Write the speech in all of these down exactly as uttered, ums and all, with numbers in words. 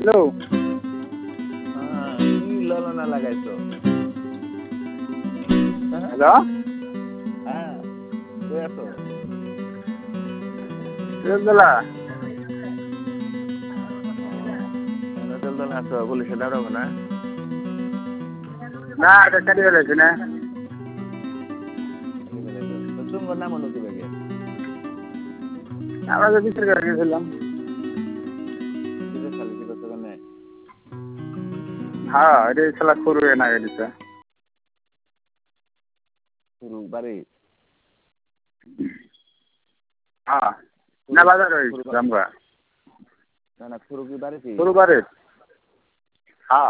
Hello. হ্যাঁ, কি ললনা লাগাইছো? হ্যালো। হ্যাঁ, কই আছো? বেলতলা। ও বেলতলা আছো, পুলিশে দাঁড়াবো না? না, এটা কাটি ফেলেছি না। তো তোমার নাম হলো কি বেগে? আমরা তো বিচার করে গেছিলাম। কিসের সালিসি করছো কেনে? হ্যাঁ, এটা শালা শুরু হয়ে না গেছে। শুরু বাড়ি? হ্যাঁ, না বাজার হয়েছে আমরা। না না, শুরু কি বাড়িতে? শুরু বাড়ি? হ্যাঁ।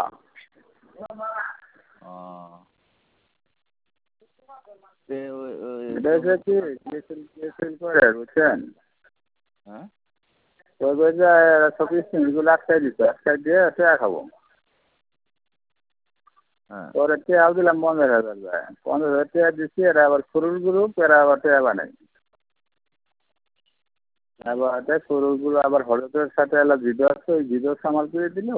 ও তে ওই এটা হচ্ছে কি কেসেল কেসেল করে বুঝছেন? হ্যাঁ ওই বলছে চব্বিশ মিনিটগুলো আটকাই দিতে আটকাই দিয়ে টেয়া খাবো। হ্যাঁ পরে টেয়া দিলাম পনেরো হাজার যায় পনেরো হাজার টেয়া দিচ্ছি এরা আবার ফুরুল গ্রুপ এরা আবার টেয়া বানাই এবার ফুরুলগুলো আবার হলুদের সাথে এলা ভিডিও আছে ওই ভিডিও সামাল করে দিল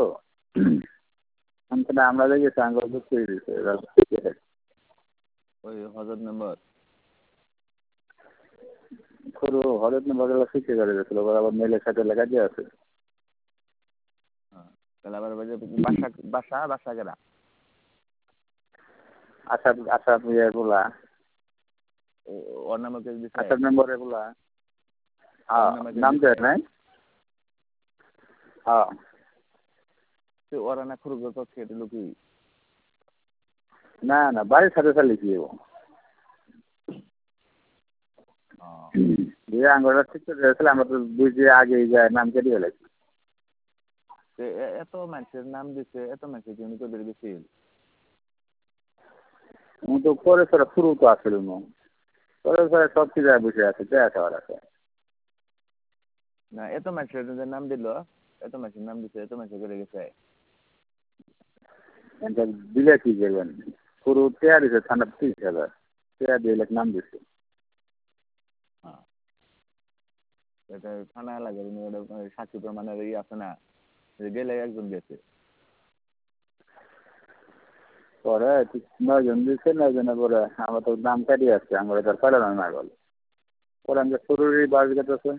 আমরা দেখি সাঙ্গল করে দিচ্ছে ওই হজরত মেম্বার পুরো হলুদ নম্বরগুলো শিখে করে দিয়েছিল আবার মেলের সাথে লেখা দিয়ে আছে। হ্যাঁ তাহলে আবার বাসা বাসা বাসা গেরা আসাদ আসাদ এগুলা ওর নামে কেস দিছে? আসাদ নম্বর এগুলা হ্যাঁ নাম দেয় নাই। হ্যাঁ ওরা না খুব করছে এটা লোকই না না বাড়ির সাথে চালিয়ে কি দিয়ে আঙ্গুরটা ঠিক করে দিয়েছিল আমরা তো বুঝে আগে যায় নাম কেটে ফেলেছি। এত মানুষের নাম দিচ্ছে এত মানুষের জন্য তো বের গেছিল তো পরে সেটা শুরু তো আসছিল পরে সেটা সব কিছু বসে আছে দেখা আছে না এত মানুষের নাম দিল এত মানুষের নাম দিচ্ছে এত মানুষের করে গেছে দিলে কি করবেন পুরো টেয়া দিছে ঠান্ডা তিরিশ হাজার টেয়া দিয়ে নাম দিচ্ছে। হ্যাঁ এটা থানা লাগে সাক্ষী প্রমাণের ই আছে না গেলে একজন গেছে পরে নয়জন দিচ্ছে নয়জনের পরে আমার তো দাম কাটিয়ে আসছে আমরা তার পালানো না গেল পরে আমাদের শুরুরই বাস গেতেছে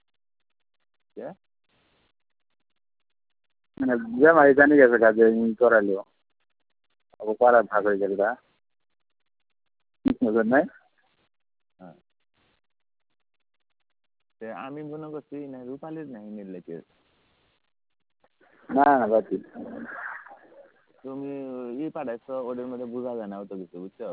মানে জামাই জানি গেছে কাজে করালো আবার পাড়ার ভাগ হয়ে গেল নজর নাই। আমি মনে করছি না রূপালীর নাই মিললে না না বাকি তুমি ই পাঠাইছো ওদের মধ্যে বোঝা যায় না অত কিছু বুঝছো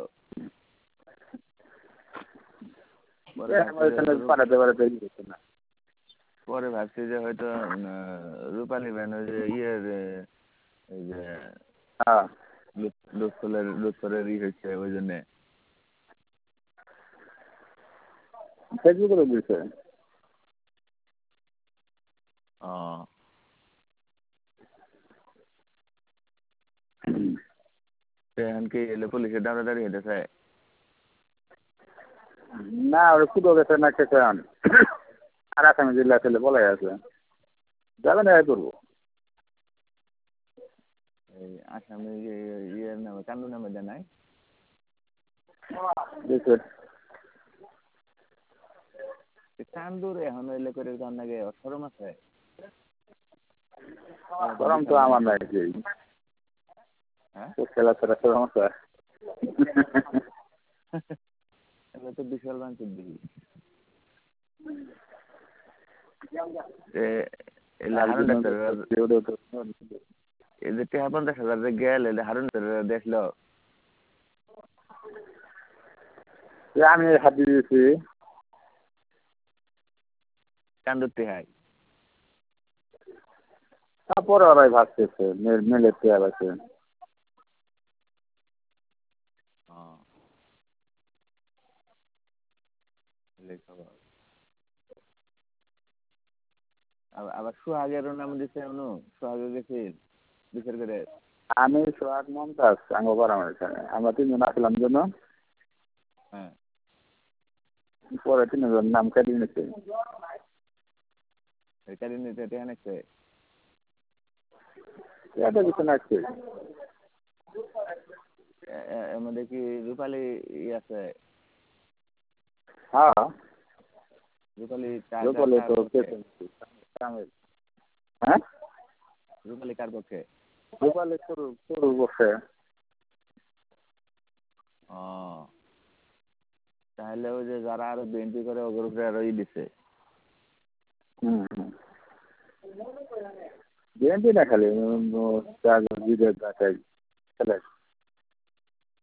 পাঠাতে পাঠাতে না পরে ভাবছি যে হয়তো রূপালী ভ্যান ওই যে ইয়ের এই যে হ্যাঁ লুৎফরের লুৎফরের ই হয়েছে ওই জন্যে ফেসবুকে দিয়েছে। ও এখন কি এলে পুলিশের দাঁড়াদাঁড়ি হইতেছে না ওরা কুটো গেছে না খেতে আর আসামি জেলা ছেলে বলাই আছে যাবে না করবো এই আসামি ইয়ের নামে কান্দু নামে জানাই কান্দুর এখন এলে করে কান নাকি সরম আছে সরম তো আমার নাই হ্যাঁ খেলা ছাড়া সরম আছে এবার তো বিশাল বাঞ্চিত দিবি হারুন ডাক্তার এই যে টেহা পঞ্চাশ হাজার গেল হারুন দেখলো আমি হাতি দিয়েছি কান্দুর টেহাই তারপরে ওরাই ভাবতেছে মেলে পেয়ার আছে আবার সোহাগেরও নাম দিচ্ছে অনু সোহাগে গেছি বিচার করে আমি সোহাগ মমতাজ আঙ্গ পারাম এখানে আমরা তিনজন আসলাম জন্য হ্যাঁ পরে তিনজন নাম কাটিয়ে নিচ্ছে কাটিয়ে নিতে টেহা নিচ্ছে এটা কিছু না কি এর মধ্যে কি রূপালী ই আছে? হ্যাঁ রূপালী রূপালী তো হ্যাঁ রূপালী কার পক্ষে? রূপালী শুরু শুরু বসে। ও তাহলে ওই যে যারা আরো বিএনপি করে ওগুলো উপরে আরো ই দিছে। হুম হুম বিএনপি না খালি বিদেশ